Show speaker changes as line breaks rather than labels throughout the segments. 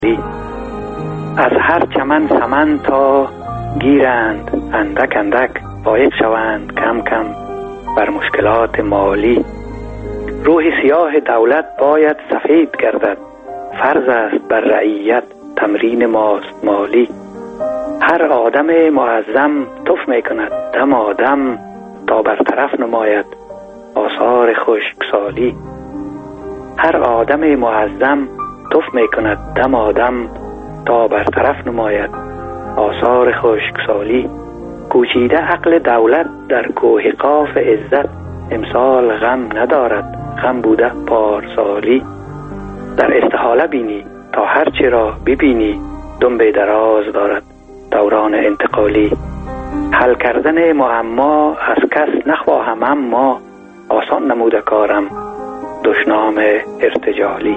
از هر چمن سمن تا گیرند اندک اندک، فایق شوند کم کم بر مشکلات مالی. روح سیاه دولت باید سفید گردد، فرض است بر رعیت تمرین ماست مالی. هر آدم معظم تف می کند دم آدم، تا برطرف نماید آثار خشکسالی. هر آدم معظم تف می کند دم آدم، تا برطرف نماید آثار خشکسالی. کوچیده عقل دولت در کوه قاف عزت، امسال غم ندارد غم بوده پارسالی. در استحاله بینی تا هرچی را ببینی، دنبه دراز دارد دوران انتقالی. حل کردن معما از کس نخواهم، اما آسان نموده کارم دشنام ارتجالی.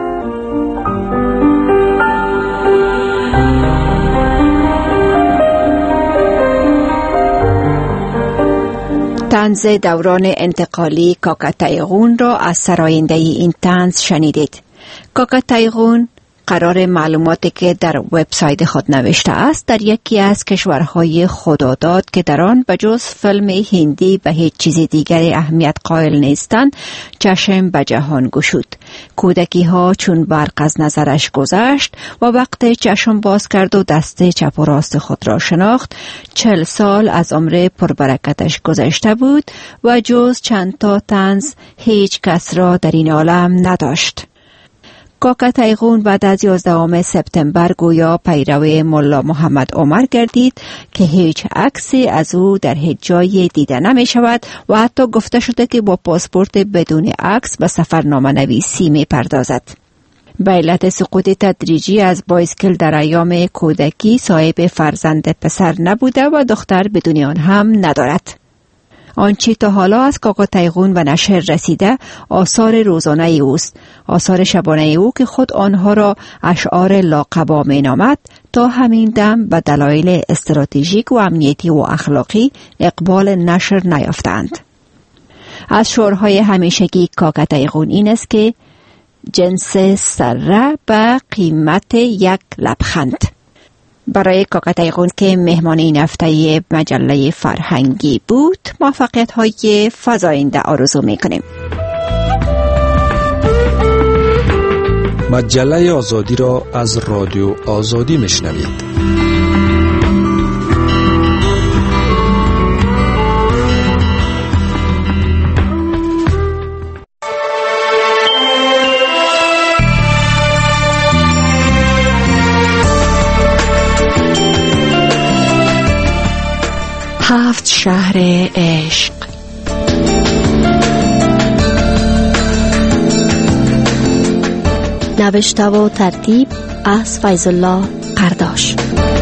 طنز دوران انتقالی کاکا تایغون را از سراینده این طنز شنیدید. کاکا تایغون قرار معلوماتی که در وبسایت خود نوشته است در یکی از کشورهای خداداد که در آن بجز فیلم هندی و هیچ چیز دیگری اهمیت قائل نیستند چشم به جهان گشود. کودکی ها چون برق از نظرش گذشت و وقت چشم باز کرد و دست چپ و راست خود را شناخت، 40 سال از عمر پربرکتش گذشته بود و جز چند تا طنز هیچ کس را در این عالم نداشت. کاکا تایغون بعد از 11 سپتامبر گویا پیرو ملا محمد عمر گردید که هیچ عکسی از او در هیچ جای دیده نمی شود و حتی گفته شده که با پاسپورت بدون عکس به سفرنامه نویسی می پردازد. به علت سقوط تدریجی از بایسکل در ایام کودکی صاحب فرزند پسر نبوده و دختر بدون آن هم ندارد. آنچه تا حالا از کاکا تایغون به نشر رسیده آثار روزانه اوست، آثار شبانه او که خود آنها را اشعار لاقبا می نامد تا همین دم به دلایل استراتژیک و امنیتی و اخلاقی اقبال نشر نیافتند. از شعارهای همیشگی کاکا تایغون این است که جنس سره به قیمت یک لبخند. برای کاکا تایغون که مهمان این هفته مجله فرهنگی بود موفقیت‌های فزاینده آرزو می‌کنیم.
مجله آزادی را از رادیو آزادی میشنوید.
هفت شهر عشق.
نوشته و ترتیب از فیض الله قرداش.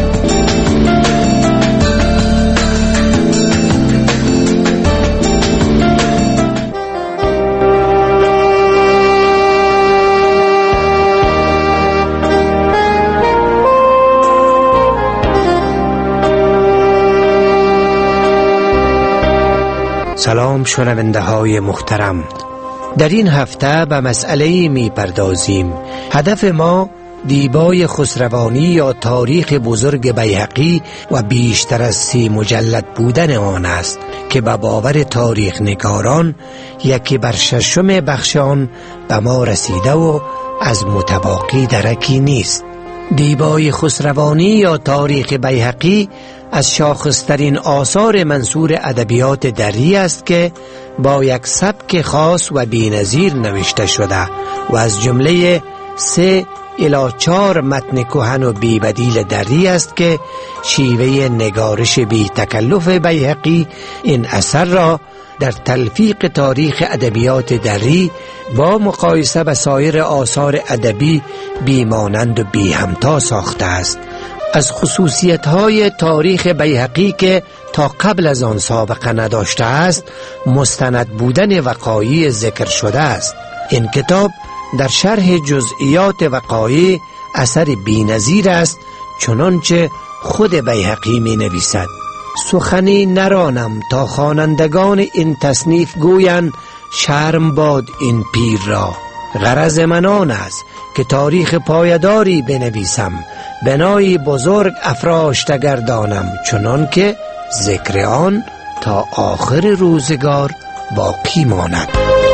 سلام شنونده های محترم، در این هفته به مسئله می پردازیم. هدف ما دیبای خسروانی یا تاریخ بزرگ بیهقی و بیشتر از 30 مجلد بودن آن است که به باور تاریخ نگاران 1/6 بخش آن به ما رسیده و از متباقی درکی نیست. دیبای خسروانی یا تاریخ بیهقی از شاخصترین آثار منثور ادبیات دری است که با یک سبک خاص و بی‌نظیر نوشته شده و از جمله 3 الی 4 متن کهن و بی‌بدیل دری است که شیوه نگارش بی تکلف بیهقی این اثر را در تلفیق تاریخ ادبیات دری با مقایسه به سایر آثار ادبی بیمانند و بی همتا ساخته است. از خصوصیت‌های تاریخ بیهقی که تا قبل از آن سابقه نداشته است مستند بودن وقایع ذکر شده است. این کتاب در شرح جزئیات وقایع اثر بی‌نظیر است، چنانچه خود بیهقی می نویسد: سخنی نرانم تا خوانندگان این تصنیف گویند شرم باد این پیر را. غرض من آن است که تاریخ پایداری بنویسم، بنای بزرگ افراشته گردانم، چنان که ذکر آن تا آخر روزگار باقی ماند.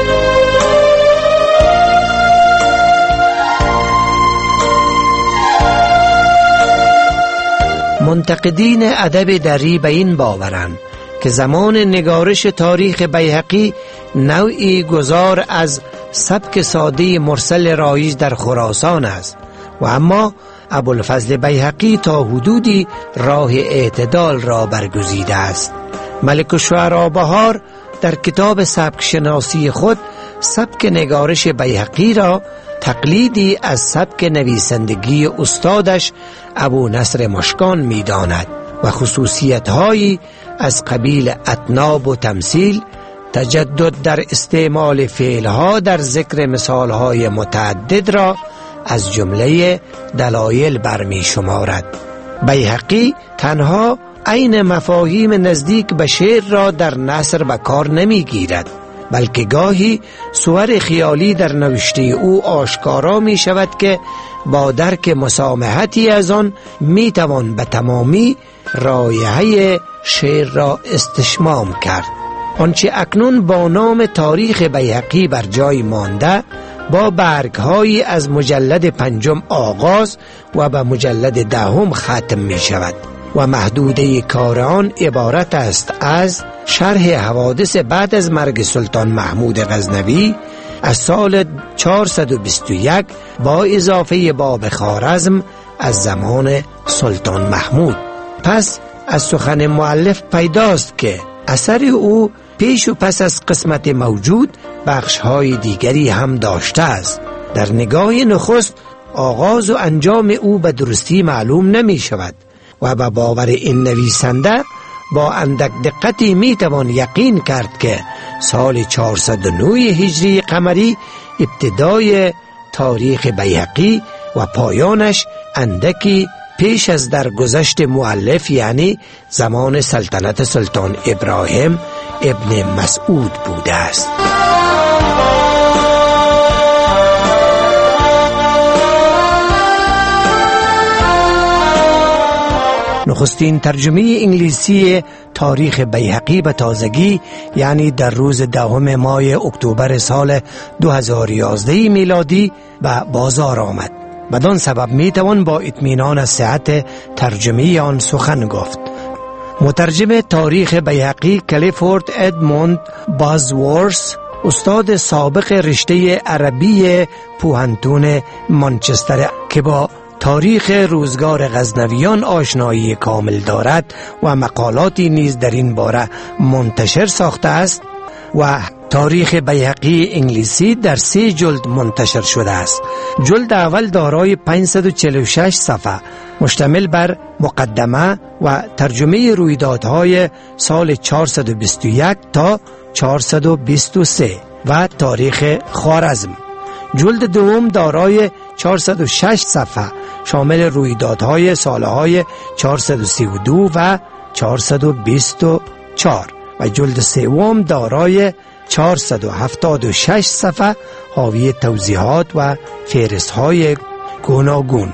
منتقدین ادب دری به این باورند که زمان نگارش تاریخ بیهقی نوعی گذار از سبک ساده مرسل رایج در خراسان است و اما ابوالفضل بیهقی تا حدودی راه اعتدال را برگزیده است. ملک الشعراء بهار در کتاب سبک شناسی خود سبک نگارش بیهقی را تقلیدی از سبک نویسندگی استادش ابو نصر مشکان می داند و خصوصیت‌هایی از قبیل اطناب و تمثیل، تجدد در استعمال فعلها در ذکر مثالهای متعدد را از جمله دلایل برمی شمارد. بیهقی تنها عین مفاهیم نزدیک به شعر را در نثر به کار نمی گیرد، بلکه گاهی صور خیالی در نوشته او آشکارا می شود که با درک مسامحتی از آن می توان به تمامی رایحه شعر را استشمام کرد. آنچه اکنون با نام تاریخ بیهقی بر جای مانده با برگهایی از مجلد 5 آغاز و به مجلد 10 ختم می شود و محدوده کار آن عبارت است از شرح حوادث بعد از مرگ سلطان محمود غزنوی از سال 421 با اضافه باب خوارزم از زمان سلطان محمود. پس از سخن مؤلف پیداست که اثر او پیش و پس از قسمت موجود بخش‌های دیگری هم داشته است. در نگاه نخست آغاز و انجام او به درستی معلوم نمی شود و به باور این نویسنده با اندک دقتی می توان یقین کرد که سال 409 هجری قمری ابتدای تاریخ بیهقی و پایانش اندکی پیش از درگذشت مؤلف، یعنی زمان سلطنت سلطان ابراهیم ابن مسعود بوده است. نخستین ترجمه انگلیسی تاریخ بیهقی به تازگی، یعنی در روز 10 ماه اکتبر سال 2011 میلادی به بازار آمد. بدان سبب میتوان با اطمینان از صحت ترجمه آن سخن گفت. مترجم تاریخ بیهقی کلیفورد ادموند بازورث، استاد سابق رشته عربی پوهنتون مانچستر که با تاریخ روزگار غزنویان آشنایی کامل دارد و مقالاتی نیز در این باره منتشر ساخته است و تاریخ بیهقی انگلیسی در 3 جلد منتشر شده است. جلد اول دارای 546 صفحه مشتمل بر مقدمه و ترجمه رویدادهای سال 421 تا 423 و تاریخ خوارزم. جلد دوم دارای 406 صفحه شامل رویدادهای سالهای 432 و 424 و جلد سوم دارای 476 صفحه حاوی توضیحات و فهرست‌های گوناگون.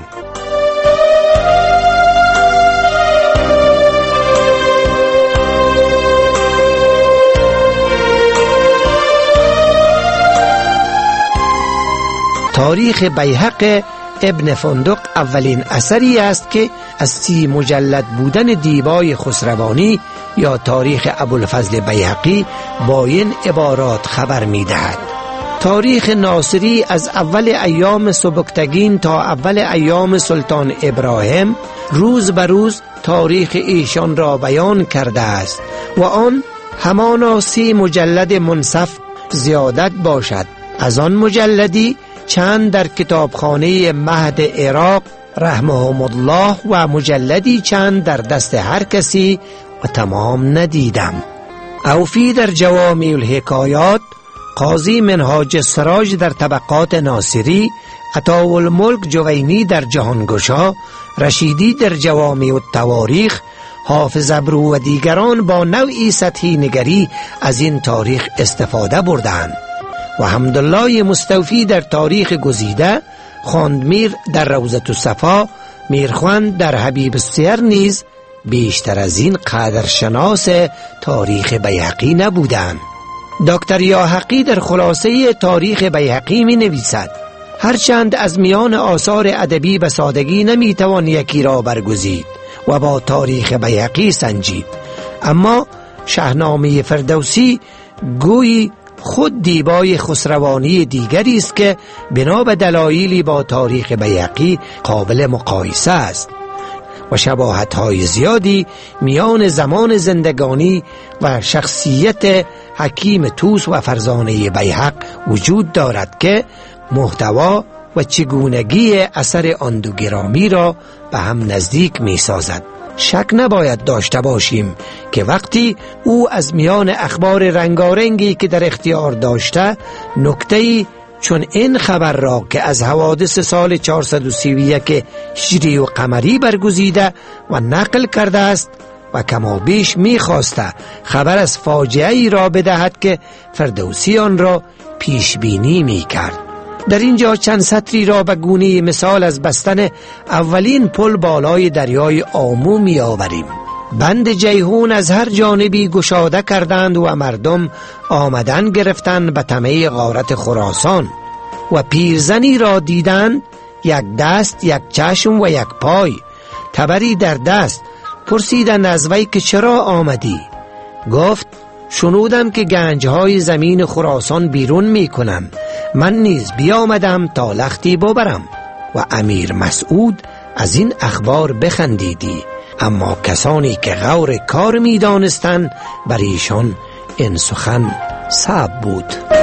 تاریخ بیهق ابن فندق اولین اثری است که از 30 مجلد بودن دیبای خسروانی یا تاریخ ابوالفضل بیهقی با این عبارات خبر می دهد: تاریخ ناصری از اول ایام سبکتگین تا اول ایام سلطان ابراهیم روز به روز تاریخ ایشان را بیان کرده است و آن همانا 30 مجلد منصف زیادت باشد. از آن مجلدی چند در کتابخانه مهد عراق رحمهم الله و مجلدی چند در دست هر کسی و تمام ندیدم. اوفی در جوامع الحکایات، قاضی منهاج السراج در طبقات ناصری، عطاءالملک جوینی در جهانگشا، رشیدی در جوامع التواریخ، حافظ ابرو و دیگران با نوعی سطحی نگری از این تاریخ استفاده بردند و حمدالله مستوفی در تاریخ گزیده خواندمیر در روضة الصفا، میرخوند در حبیب السیر نیز بیشتر از این قدرشناس تاریخ بیهقی نبودند. دکتر یاحقی در خلاصه تاریخ بیهقی می نویسد: هرچند از میان آثار ادبی به سادگی نمی توان یکی را برگزید و با تاریخ بیهقی سنجید، اما شاهنامه فردوسی گویی خود دیبای خسروانی دیگری است که بنا به دلایلی با تاریخ بیهقی قابل مقایسه است و شباهت‌های زیادی میان زمان زندگانی و شخصیت حکیم طوس و فرزانه بیهق وجود دارد که محتوا و چگونگی اثر آن دو گرامی را به هم نزدیک می سازد. شک نباید داشته باشیم که وقتی او از میان اخبار رنگارنگی که در اختیار داشته نکته‌ای چون این خبر را که از حوادث سال 431 هجری و قمری برگزیده و نقل کرده است و کما بیش می‌خواسته خبر از فاجعه ای را بدهد که فردوسی آن را پیش بینی می‌کرد. در اینجا چند سطری را به گونه مثال از بستن اولین پل بالای دریای آمو می آوریم. بند جیهون از هر جانبی گشاده کردند و مردم آمدن گرفتند به طمع غارت خراسان و پیرزنی را دیدند، یک دست، یک چشم و یک پای، تبری در دست. پرسیدند از وی که چرا آمدی؟ گفت شنودم که گنجهای زمین خراسان بیرون می کنند، من نیز بیامدم تا لختی ببرم. و امیر مسعود از این اخبار بخندیدی، اما کسانی که غور کار می دانستند بر ایشان این سخن صعب بود.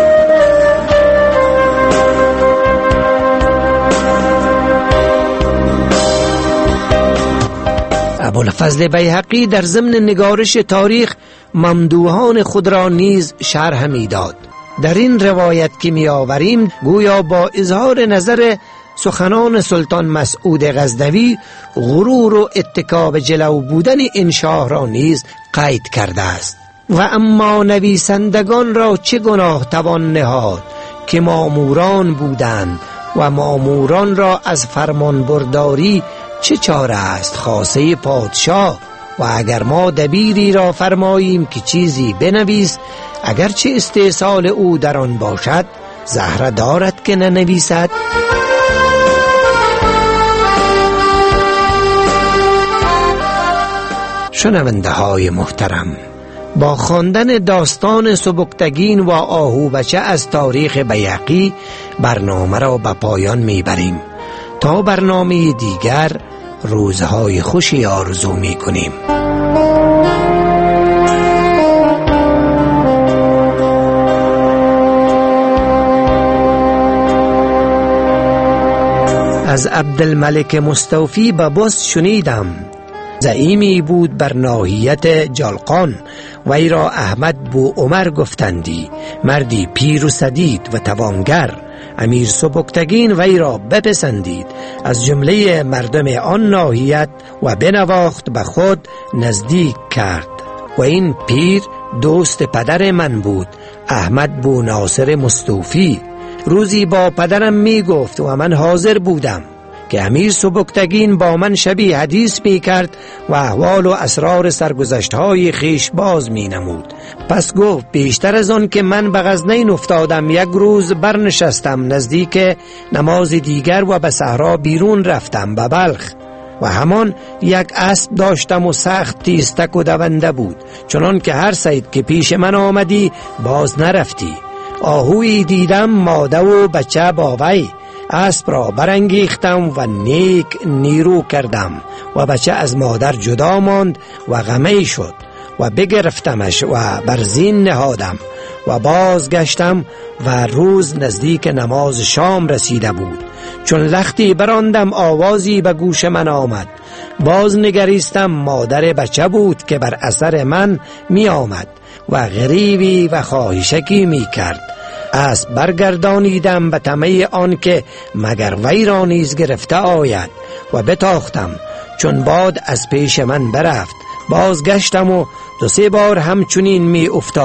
ابوالفضل بیهقی در ضمن نگارش تاریخ ممدوحان خود را نیز شرح می داد. در این روایت که می آوریم گویا با اظهار نظر سخنان سلطان مسعود غزنوی غرور و اتکا به جلو بودن این شاه را نیز قید کرده است. و اما نویسندگان را چه گناه توان نهاد که ماموران بودند و ماموران را از فرمان برداری چه چاره است خاصه پادشاه. و اگر ما دبیری را فرماییم که چیزی بنویس، اگرچه استحصال او در آن باشد، زهره دارد که ننویسد؟ شنونده های محترم، با خواندن داستان سبکتگین و آهوبچه از تاریخ بیهقی برنامه را به پایان میبریم. تا برنامه دیگر روزهای خوشی آرزو میکنیم. از عبدالملک مستوفی به بس شنیدم، زعیمی بود بر ناحیت جلقان، وی را احمد بو عمر گفتندی، مردی پیر و سدید و توانگر. امیر سبکتگین وی را بپسندید از جمله مردم آن ناحیت و بنواخت به خود نزدیک کرد. و این پیر دوست پدر من بود، احمد بو ناصر مستوفی. روزی با پدرم می گفت و من حاضر بودم که امیر سبکتگین با من شبی حدیث می کرد و احوال و اسرار سرگذشت‌های خیش باز می نمود. پس گفت بیشتر از آن که من به غزنین افتادم، یک روز برنشستم نزدیک نماز دیگر و به صحرا بیرون رفتم به بلخ و همان یک اسب داشتم و سخت تیزتک و دونده بود، چنان که هر صید که پیش من آمدی باز نرفتی. آهویی دیدم ماده و بچه با وی، اسب را برانگیختم و نیک نیرو کردم و بچه از مادر جدا ماند و غمی شد و بگرفتمش و بر زین نهادم و بازگشتم و روز نزدیک نماز شام رسیده بود. چون لختی براندم آوازی به گوش من آمد، باز نگریستم، مادر بچه بود که بر اثر من می آمد و غریبی و خواهشکی می کرد. اسب برگردانیدم به طمع آن که مگر وی را نیز گرفته آید و بتاختم. چون باد از پیش من برفت، بازگشتم و 2-3 بار همچنین می افتاد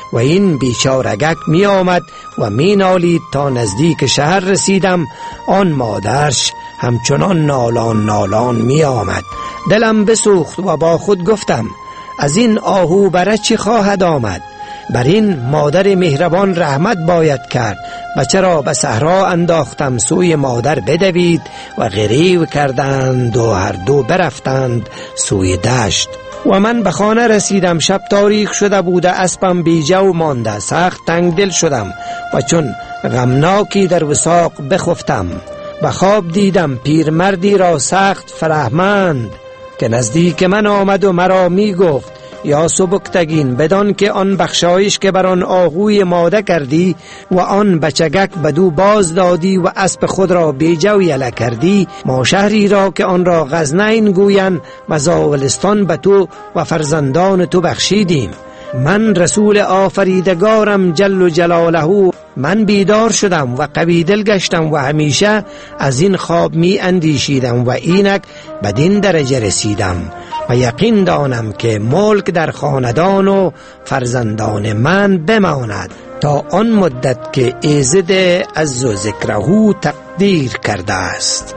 و این بیچارگک می آمد و می نالید. تا نزدیک شهر رسیدم آن مادرش همچنان نالان می آمد. دلم بسوخت و با خود گفتم از این آهو برای چی خواهد آمد؟ بر این مادر مهربان رحمت باید کرد. بچه را به صحرا انداختم. سوی مادر بدوید و غریو کردند و هر دو برفتند سوی دشت. و من به خانه رسیدم. شب تاریک شده بوده، اسبم بی جو مانده. سخت تنگ دل شدم و چون غمناکی در وثاق بخفتم. به خواب دیدم پیرمردی را سخت فرهمند که نزدیک من آمد و مرا می گفت یا سبکتگین بدان که آن بخشایش که بر آن آهوی ماده کردی و آن بچگک بدو باز دادی و اسب خود را بیجو یله کردی، ما شهری را که آن را غزنین گوین و زاولستان به تو و فرزندان تو بخشیدیم. من رسول آفریدگارم جل جلاله. من بیدار شدم و قوی دل گشتم و همیشه از این خواب می اندیشیدم و اینک بدین درجه رسیدم و یقین دانم که ملک در خاندان و فرزندان من بماند تا آن مدت که ایزد عز و ذکره تقدیر کرده است.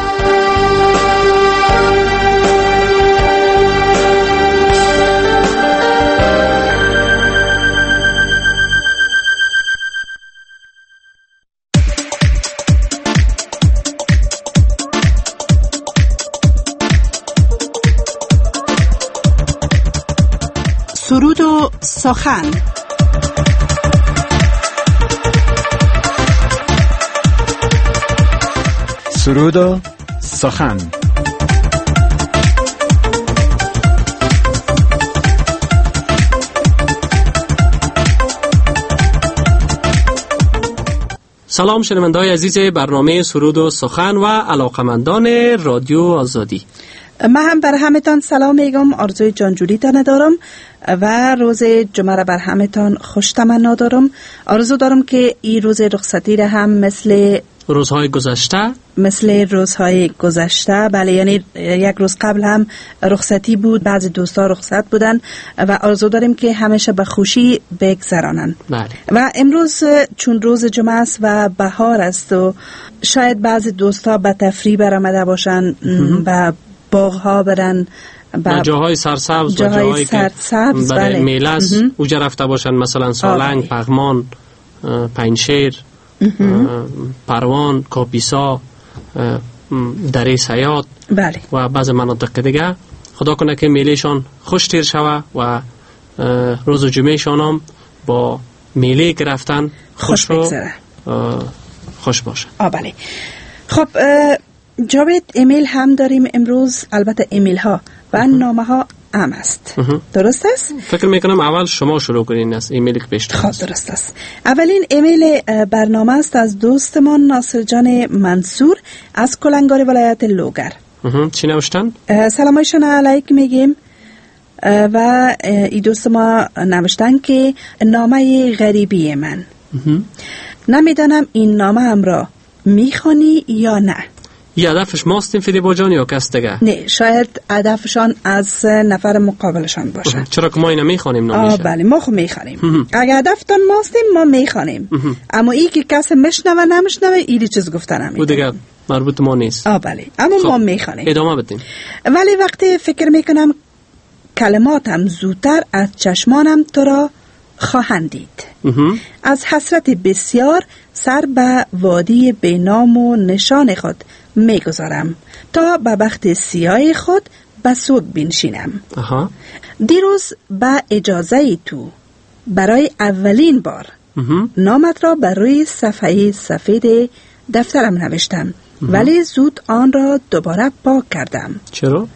سرود و سخن.
سرود و سخن.
سلام شنونده‌های عزیز برنامه سرود و سخن و علاقمندان رادیو آزادی.
من هم بر همتان سلام میگم، آرزوی جانجوری تا ندارم و روز جمعه بر همتان خوش تمنا دارم. آرزو دارم که این روز رخصتی را هم مثل روزهای گذشته بله، یعنی یک روز قبل هم رخصتی بود، بعضی دوستا رخصت بودن و آرزو داریم که همیشه به خوشی بگذرانن.
بله.
و امروز چون روز جمعه است و بهار است و شاید بعضی دوستا به تفریح برآمده باشن و باغ‌ها برن
و جاهای سرسبز و جاهای که برای میله است اوجا رفته باشن، مثلا سالنگ، پغمان، پنجشیر، پروان، کاپیسا، دره سیاد
بله.
و بعض مناطق دیگه. خدا کنه که میلهشان خوش تیر شوه و روز جمعهشان هم با میله که رفتن خوش باشه.
بله. خب جاوید، ایمیل هم داریم امروز، البته ایمیل ها و نامه ها هم است. درست است؟
فکر میکنم اول شما شروع کنین از ایمیلی که پیش
خب درست است. اولین ایمیل برنامه است از دوستمان ناصر جان منصور از کلنگار ولایت لوگر.
چی نوشتن؟
سلامایشان علیک میگیم و ای دوست ما نوشتن که نامه غریبی من. نمیدانم این نامه هم را میخوانی یا نه.
یه هدفش ماستیم فیدی با جان یا کس دیگه؟
نه، شاید هدفشان از نفر مقابلشان باشه.
چرا که ما اینو میخوانیم نمیشه؟
بله، ما خو میخوانیم. اگه هدفتان ماستیم ما میخوانیم، اما ای که کس مشنوه نمشنوه ایلی چیز گفتن نمیده.
او دیگه مربوط ما نیست.
بله، اما ما میخوانیم.
ادامه بدیم.
ولی وقتی فکر میکنم کلماتم زودتر از چشمانم تو را خواهند دید. از حسرت بسیار سر به وادی بینام و نشان خود میگذارم تا به بخت سیاه خود به سوگ بنشینم. دیروز به اجازه تو برای اولین بار نامت را بر روی صفحه سفید دفترم نوشتم، ولی زود آن را دوباره پاک کردم.
چرا؟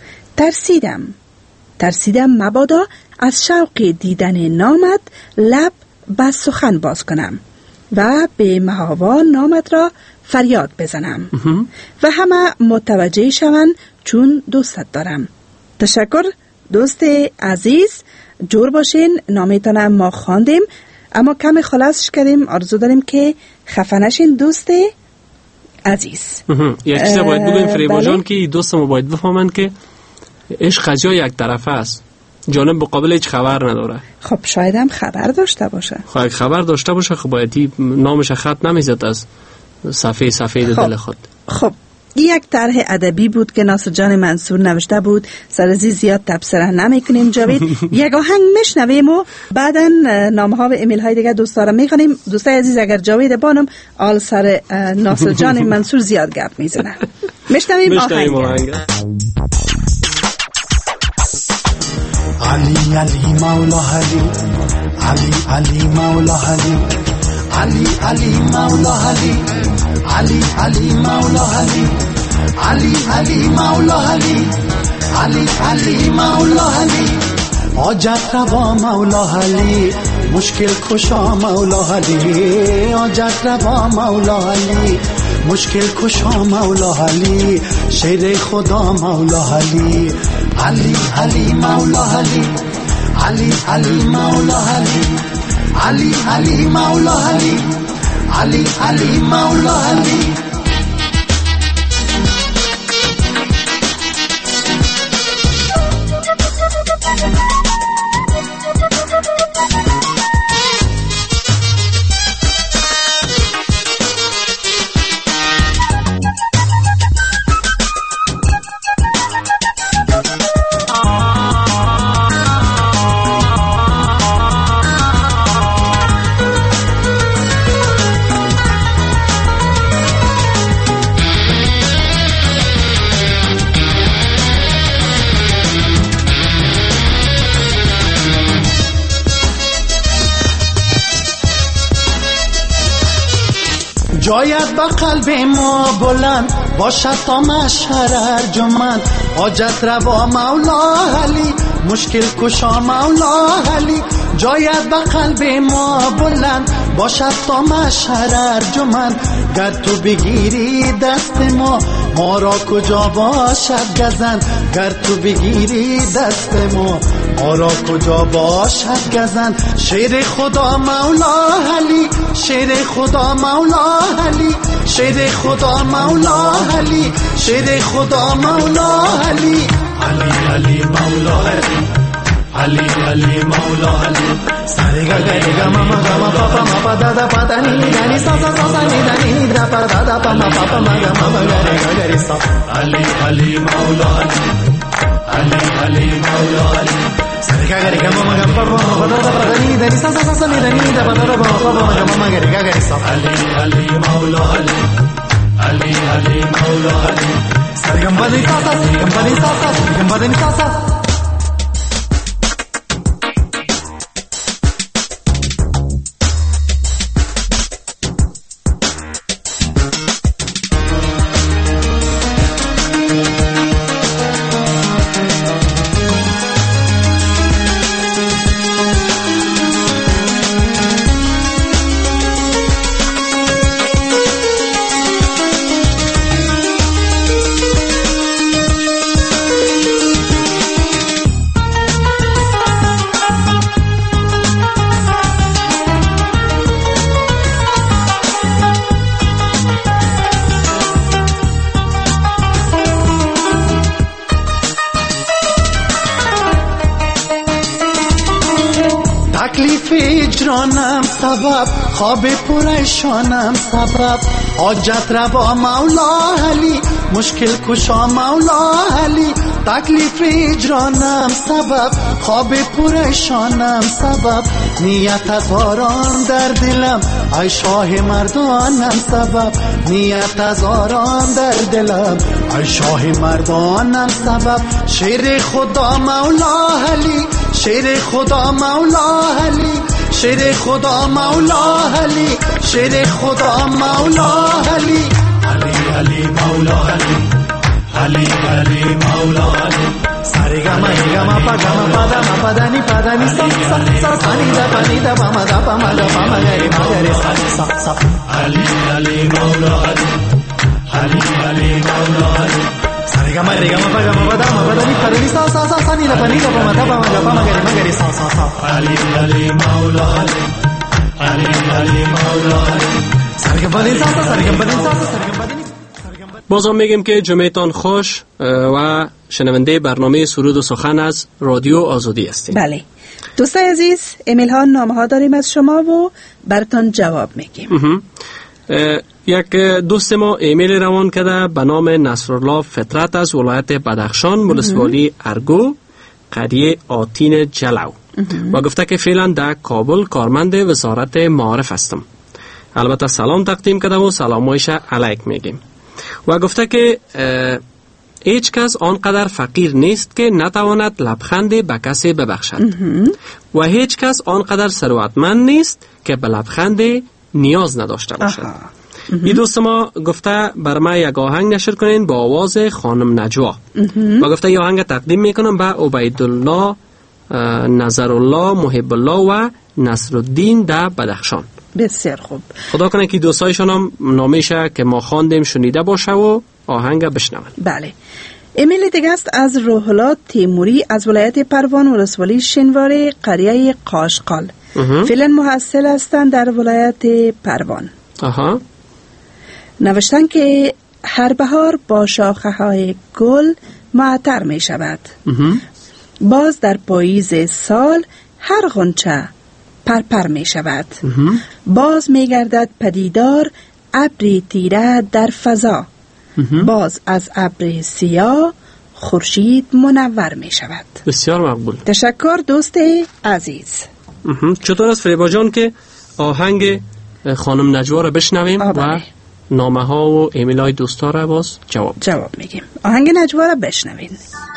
ترسیدم مبادا از شوق دیدن نامت لب به سخن باز کنم و به محاوا نامت را فریاد بزنم و همه متوجه شوند چون دوستت دارم. تشکر دوست عزیز، جور باشین. نامیتانم ما خواندیم اما کمی خلاصش کردیم. آرزو داریم که خفه نشین دوست عزیز.
یک چیز باید بگویم فریبا جان که دوست ما باید بفهمند که عشق از یک طرفه است. جانب مقابل هیچ خبر نداره.
خب شاید هم خبر داشته باشه.
خب اگه خبر داشته باشه خب باید نامش خط نمیزد از صفحه دل خود.
خب یک طرح ادبی بود که ناصر جان منصور نوشته بود. سرزی زیاد تبصره نمیکنیم جاوید. یک آهنگ میشنویم و بعدا نامه ها و ایمیل های دیگه دوستا را میخونیم. دوستای عزیز اگر جاوید بانم آل سر ناصر جان منصور زیاد گپ میزنه. میشنویم آهنگ.
علی علی مولا علی علی علی مولا علی علی علی مولا علی علی علی مولا علی علی علی مولا علی علی علی مولا علی حاجت روا مولا علی مشکل کشا مولا علی حاجت روا مولا علی مشکل کشا مولا علی شیر خدا مولا علی علی علی مولا علی علی علی مولا علی علی علی مولا علی علی علی مولا علی جایت با قلب ما بلند باشد تا مشهر ارجمند حاجت روا مولا علی مشکل کشا مولا علی جایت با قلب ما بلند باشد تا مشهر ارجمند گر تو بگیری دست ما را کجا باشد گزند گر تو بگیری دست ما را کجا باشد گزند شیر خدا مولا علی شیر خدا مولا علی شیر خدا مولا علی شیر خدا مولا علی علی علی مولا علی علی علی مولا علی ساره گا گا گا ماما گا ما پاپا ما پا دا دا پا دا نی دا نی سا سا سا سا نی دا نی دا پا دا دا پا ما پاپا ما گا ماما گا ری گا ری سا علی علی مولا علی علی علی مولا علی ساره گا گا گا ماما گا پاپا ما پا دا دا پا دا نی دا نی سا سا سا نی دا نی دا پا دا دا پا ما پاپا ما گا ماما گا ری گا ری سا علی علی مولا علی علی علی مولا علی ساره گا بدی سا سا ساره گا بدی سا سا ساره گا بدی سا سا اجرانم سبب خواب پریشانم سبب حاجت روا مولا علی مشکل کشا مولا علی تکلیف اجرانم سبب خواب پریشانم سبب نیت هزاران در دلم ای شاه مردانم سبب نیت هزاران در دلم ای شاه مردانم سبب شیر خدا مولا علی شیر خدا مولا علی شیر خدا مولا علی شیر خدا مولا علی علی علی مولا علی علی علی مولا علی ساری گا ما پا دا ما پا دا نی سا سا سا نی دا پا نی دا پا ما دا پا ما دا پا ما گری ما گری سا سا علی علی مولا علی علی علی مولا علی ساری گا ما پا دا ما پا دا نی پا نی سا سا سا نی دا پا نی دا پا ما دا پا ما دا پا ما گری سا سا سا علی علی مولا علی علی علی مولا علی ساری گا بدین سا سا ساری گا بدین سا سا ساری گا بدین
بازم میگیم که جمعتان خوش و شنونده برنامه سرود و سخن از رادیو آزادی هستیم.
بله دوستای عزیز، ایمیل ها نامه ها داریم از شما و براتون جواب میگیم.
یک دوست ما ایمیل روان کرده به نام نصرالله فطرت از ولایت بدخشان، ولسوالی ارگو، قریه آتین جلو، و گفته که فعلا در کابل کارمند وزارت معارف هستم. البته سلام تقدیم کرده و سلامایش علیک میگیم و گفته که هیچ کس آنقدر فقیر نیست که نتواند لبخند به کسی ببخشد و هیچ کس آنقدر ثروتمند نیست که به لبخند نیاز نداشته باشد. این دوست ما گفته بر ما یک آهنگ نشر کنین با آواز خانم نجوا و گفته این آهنگ تقدیم میکنم به عبیدالله، نظرالله، محب الله و نصرالدین در بدخشان.
بسیار خوب.
خدا کنه که دوستایشان هم نامیشه که ما خواندیم شنیده باشه و آهنگ بشنون.
بله. ایمیل دیگه است از روح‌الله تیموری از ولایت پروان، ولسوالی شینواری، قریه قاشقال. فعلا محصل هستند در ولایت پروان. نوشتن که هر بهار با شاخه های گل معطر می شود. باز در پاییز سال هر غنچه پرپر می شود. باز می گردد پدیدار ابری تیره در فضا. باز از ابر سیاه خورشید منور می شود.
بسیار مقبول.
تشکر دوست عزیز.
چطور است فریبا جان که آهنگ خانم نجوا را بشنویم و نامه ها و ایمیل های دوستا را باز جواب
میگیم. آهنگ نجوا را بشنویم.